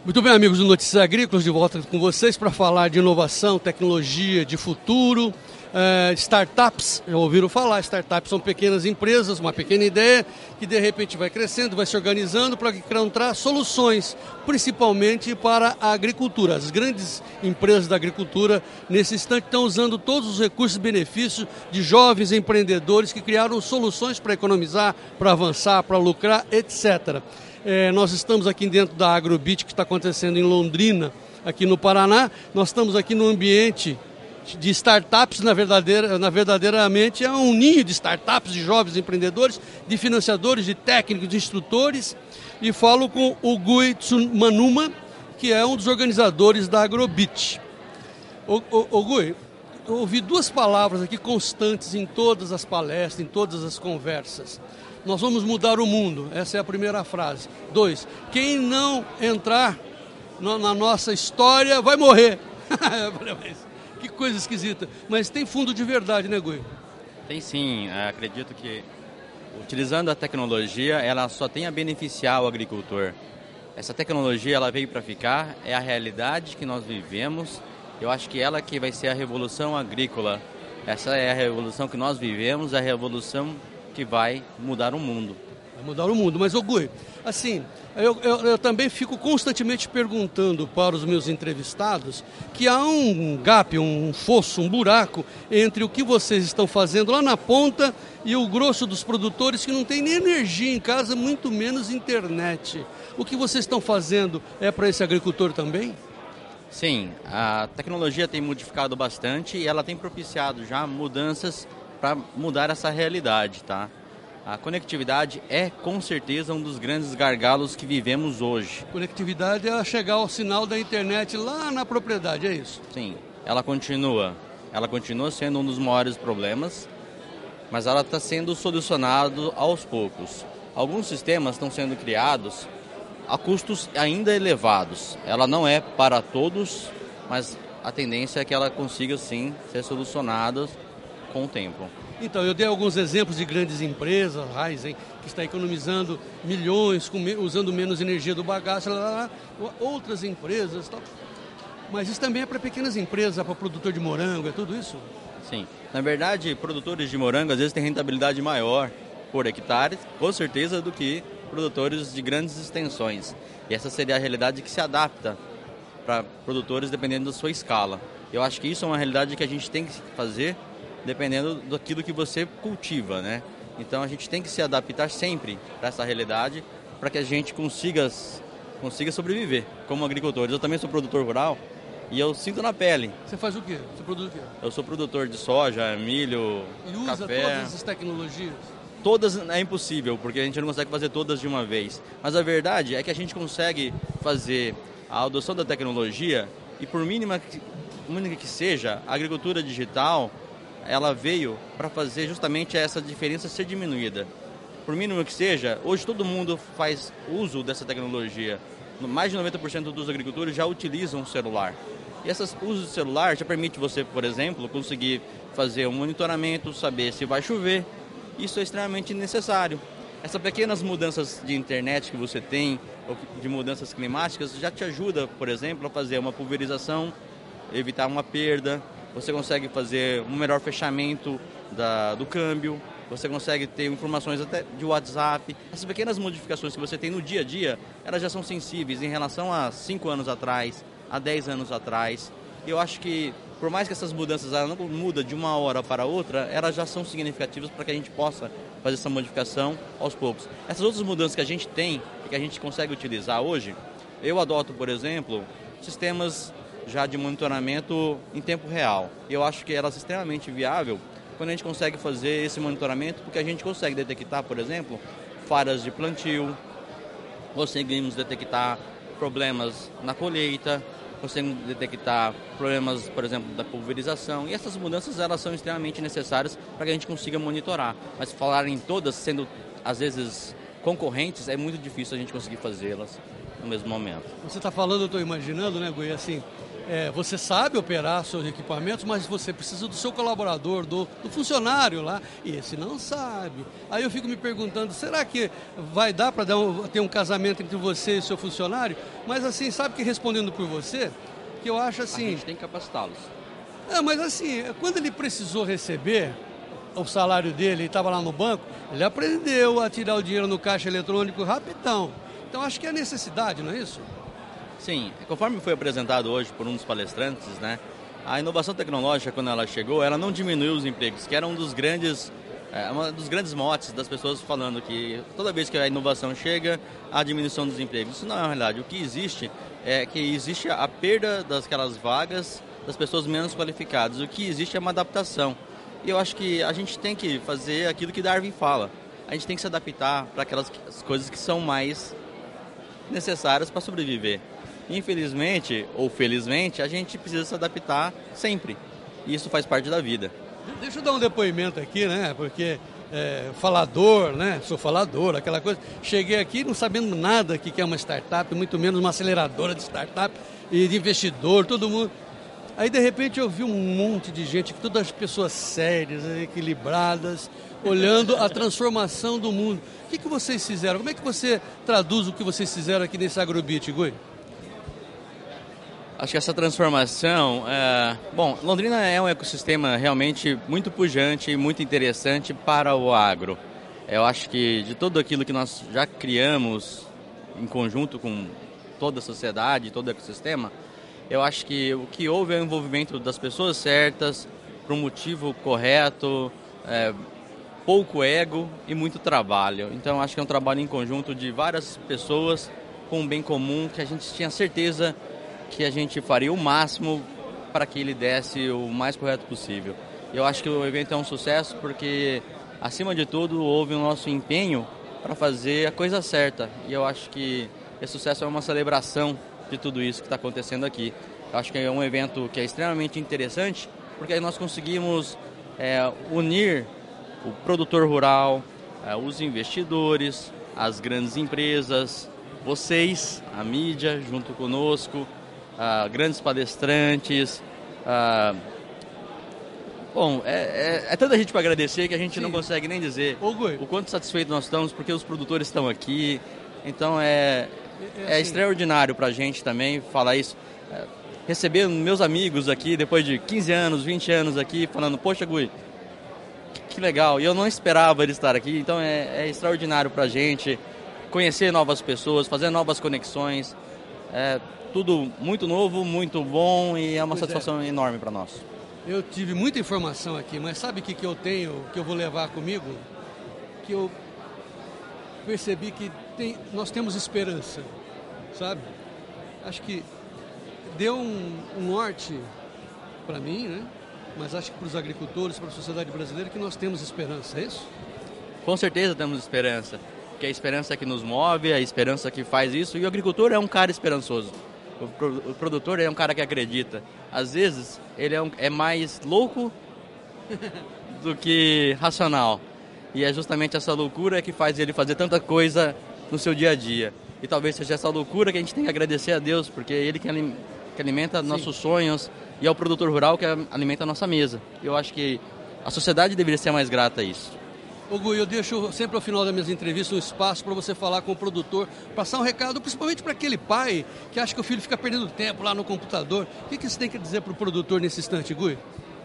Muito bem, amigos do Notícias Agrícolas, de volta com vocês para falar de inovação, tecnologia, de futuro, startups. Já ouviram falar, startups são pequenas empresas, uma pequena ideia que de repente vai crescendo, vai se organizando para encontrar soluções, principalmente para a agricultura. As grandes empresas da agricultura, nesse instante, estão usando todos os recursos e benefícios de jovens empreendedores que criaram soluções para economizar, para avançar, para lucrar, etc. Nós estamos aqui dentro da Agrobit, que está acontecendo em Londrina, aqui no Paraná. Nós estamos aqui no ambiente de startups, verdadeiramente é um ninho de startups, de jovens empreendedores, de financiadores, de técnicos, de instrutores. E falo com o Gui Tsumanuma, que é um dos organizadores da Agrobit. Gui, eu ouvi duas palavras aqui constantes em todas as palestras, em todas as conversas. Nós vamos mudar o mundo, essa é a primeira frase. 2, quem não entrar na nossa história vai morrer. Que coisa esquisita. Mas tem fundo de verdade, né, Gui? Tem sim. Acredito que utilizando a tecnologia, ela só tem a beneficiar o agricultor. Essa tecnologia ela veio para ficar, é a realidade que nós vivemos. Eu acho que ela que vai ser a revolução agrícola. Essa é a revolução que nós vivemos, a revolução que vai mudar o mundo. Vai mudar o mundo. Mas, Gui, assim, eu também fico constantemente perguntando para os meus entrevistados que há um gap, um fosso, um buraco entre o que vocês estão fazendo lá na ponta e o grosso dos produtores que não tem nem energia em casa, muito menos internet. O que vocês estão fazendo é para esse agricultor também? Sim, a tecnologia tem modificado bastante e ela tem propiciado já mudanças para mudar essa realidade, tá? A conectividade é, com certeza, um dos grandes gargalos que vivemos hoje. Conectividade é chegar ao sinal da internet lá na propriedade, é isso? Sim, ela continua sendo um dos maiores problemas, mas ela está sendo solucionada aos poucos. Alguns sistemas estão sendo criados a custos ainda elevados. Ela não é para todos, mas a tendência é que ela consiga, sim, ser solucionada com o tempo. Então, eu dei alguns exemplos de grandes empresas, Raizen, que está economizando milhões, usando menos energia do bagaço, outras empresas, tal. Mas isso também é para pequenas empresas, para produtor de morango, é tudo isso? Sim. Na verdade, produtores de morango às vezes têm rentabilidade maior por hectare, com certeza, do que produtores de grandes extensões. E essa seria a realidade que se adapta para produtores dependendo da sua escala. Eu acho que isso é uma realidade que a gente tem que fazer dependendo daquilo que você cultiva, né? Então a gente tem que se adaptar sempre para essa realidade para que a gente consiga sobreviver como agricultores. Eu também sou produtor rural e eu sinto na pele. Você faz o quê? Você produz o quê? Eu sou produtor de soja, milho, e usa café. Todas essas tecnologias? Todas é impossível, porque a gente não consegue fazer todas de uma vez. Mas a verdade é que a gente consegue fazer a adoção da tecnologia e por mínima que seja, a agricultura digital ela veio para fazer justamente essa diferença ser diminuída. Por mínimo que seja, hoje todo mundo faz uso dessa tecnologia. Mais de 90% dos agricultores já utilizam o celular. E esse uso do celular já permite você, por exemplo, conseguir fazer um monitoramento, saber se vai chover. Isso é extremamente necessário. Essas pequenas mudanças de internet que você tem, ou de mudanças climáticas, já te ajuda, por exemplo, a fazer uma pulverização, evitar uma perda. Você consegue fazer um melhor fechamento do câmbio, você consegue ter informações até de WhatsApp. Essas pequenas modificações que você tem no dia a dia, elas já são sensíveis em relação a 5 anos atrás, a 10 anos atrás. Eu acho que, por mais que essas mudanças não mudam de uma hora para outra, elas já são significativas para que a gente possa fazer essa modificação aos poucos. Essas outras mudanças que a gente tem e que a gente consegue utilizar hoje, eu adoto, por exemplo, sistemas já de monitoramento em tempo real. Eu acho que elas são extremamente viável quando a gente consegue fazer esse monitoramento, porque a gente consegue detectar, por exemplo, falhas de plantio, conseguimos detectar problemas na colheita, conseguimos detectar problemas, por exemplo, da pulverização. E essas mudanças elas são extremamente necessárias para que a gente consiga monitorar. Mas falar em todas, sendo às vezes concorrentes, é muito difícil a gente conseguir fazê-las no mesmo momento. Você está falando, eu estou imaginando, né, Gui, assim, você sabe operar seus equipamentos, mas você precisa do seu colaborador, do funcionário lá, e esse não sabe. Aí eu fico me perguntando, será que vai dar para ter um casamento entre você e seu funcionário? Mas assim, sabe que respondendo por você, que eu acho assim... A gente tem que capacitá-los. Mas assim, quando ele precisou receber o salário dele e estava lá no banco, ele aprendeu a tirar o dinheiro no caixa eletrônico rapidão. Então acho que é necessidade, não é isso? Sim, conforme foi apresentado hoje por um dos palestrantes, né, a inovação tecnológica, quando ela chegou, ela não diminuiu os empregos, que era um dos grandes motes das pessoas falando que toda vez que a inovação chega, há diminuição dos empregos. Isso não é uma realidade. O que existe é que existe a perda daquelas vagas das pessoas menos qualificadas. O que existe é uma adaptação. E eu acho que a gente tem que fazer aquilo que Darwin fala. A gente tem que se adaptar para aquelas coisas que são mais necessárias para sobreviver. Infelizmente, ou felizmente, a gente precisa se adaptar sempre. E isso faz parte da vida. Deixa eu dar um depoimento aqui, né? Porque falador, né? Sou falador, aquela coisa. Cheguei aqui não sabendo nada que é uma startup, muito menos uma aceleradora de startup e de investidor, todo mundo. Aí, de repente, eu vi um monte de gente, todas as pessoas sérias, equilibradas, olhando a transformação do mundo. O que vocês fizeram? Como é que você traduz o que vocês fizeram aqui nesse Agrobit, Gui? Acho que essa transformação... Bom, Londrina é um ecossistema realmente muito pujante e muito interessante para o agro. Eu acho que de tudo aquilo que nós já criamos em conjunto com toda a sociedade, todo o ecossistema, eu acho que o que houve é o envolvimento das pessoas certas, para um motivo correto, pouco ego e muito trabalho. Então, acho que é um trabalho em conjunto de várias pessoas com um bem comum que a gente tinha certeza que a gente faria o máximo para que ele desse o mais correto possível. Eu acho que o evento é um sucesso porque, acima de tudo, houve o nosso empenho para fazer a coisa certa. E eu acho que esse sucesso é uma celebração de tudo isso que está acontecendo aqui. Eu acho que é um evento que é extremamente interessante porque aí nós conseguimos unir o produtor rural, os investidores, as grandes empresas, vocês, a mídia, junto conosco, grandes palestrantes. Bom, é tanta gente para agradecer que a gente não consegue nem dizer o quanto satisfeito nós estamos, porque os produtores estão aqui. Então é extraordinário para a gente também falar isso. Receber meus amigos aqui, depois de 15 anos, 20 anos aqui, falando, poxa, Gui, que legal. E eu não esperava ele estar aqui, então é extraordinário para a gente conhecer novas pessoas, fazer novas conexões. Tudo muito novo, muito bom e é uma satisfação enorme para nós. Eu tive muita informação aqui, mas sabe o que eu tenho, que eu vou levar comigo? Que eu percebi que nós temos esperança, sabe? Acho que deu um norte para mim, né? Mas acho que para os agricultores, para a sociedade brasileira, que nós temos esperança, é isso? Com certeza temos esperança, porque a esperança que nos move, a esperança que faz isso, e o agricultor é um cara esperançoso. O produtor é um cara que acredita. Às vezes, ele é mais louco do que racional. E é justamente essa loucura que faz ele fazer tanta coisa no seu dia a dia. E talvez seja essa loucura que a gente tem que agradecer a Deus, porque é Ele que alimenta nossos sonhos e é o produtor rural que alimenta a nossa mesa. Eu acho que a sociedade deveria ser mais grata a isso. Gui, eu deixo sempre ao final das minhas entrevistas um espaço para você falar com o produtor, passar um recado, principalmente para aquele pai que acha que o filho fica perdendo tempo lá no computador. O que você tem que dizer para o produtor nesse instante, Gui?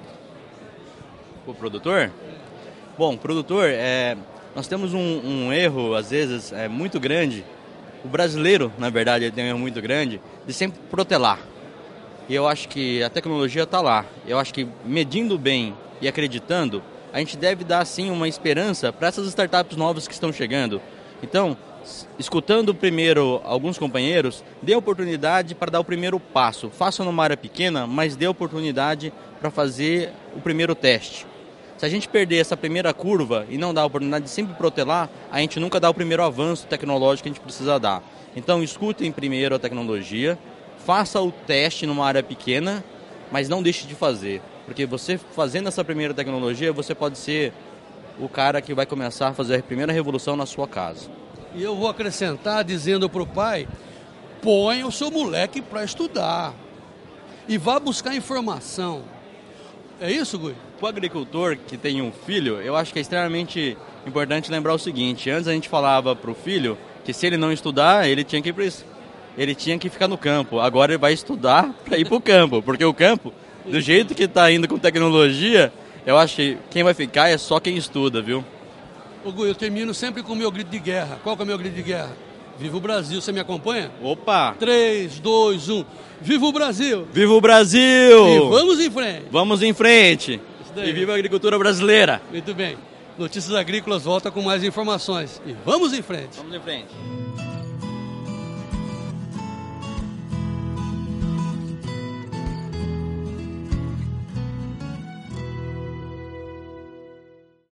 O produtor? Bom, produtor, nós temos um erro, às vezes, muito grande. O brasileiro, na verdade, ele tem um erro muito grande de sempre protelar. E eu acho que a tecnologia está lá. Eu acho que medindo bem e acreditando, a gente deve dar, sim, uma esperança para essas startups novas que estão chegando. Então, escutando primeiro alguns companheiros, dê oportunidade para dar o primeiro passo. Faça numa área pequena, mas dê oportunidade para fazer o primeiro teste. Se a gente perder essa primeira curva e não dar a oportunidade de sempre protelar, a gente nunca dá o primeiro avanço tecnológico que a gente precisa dar. Então, escutem primeiro a tecnologia, faça o teste numa área pequena, mas não deixe de fazer. Porque você fazendo essa primeira tecnologia, você pode ser o cara que vai começar a fazer a primeira revolução na sua casa. E eu vou acrescentar dizendo para o pai, põe o seu moleque para estudar. e vá buscar informação. É isso, Gui? Para o agricultor que tem um filho, eu acho que é extremamente importante lembrar o seguinte: antes a gente falava para o filho que se ele não estudar, ele tinha que ir para isso. Ele tinha que ficar no campo. Agora ele vai estudar para ir para o campo, porque o campo, do jeito que está indo com tecnologia, eu acho que quem vai ficar é só quem estuda, viu? Ô, Gui, eu termino sempre com o meu grito de guerra. Qual que é o meu grito de guerra? Viva o Brasil, você me acompanha? Opa! 3, 2, 1. Viva o Brasil! Viva o Brasil! E vamos em frente! Vamos em frente! E viva a agricultura brasileira! Muito bem. Notícias Agrícolas volta com mais informações. E vamos em frente! Vamos em frente!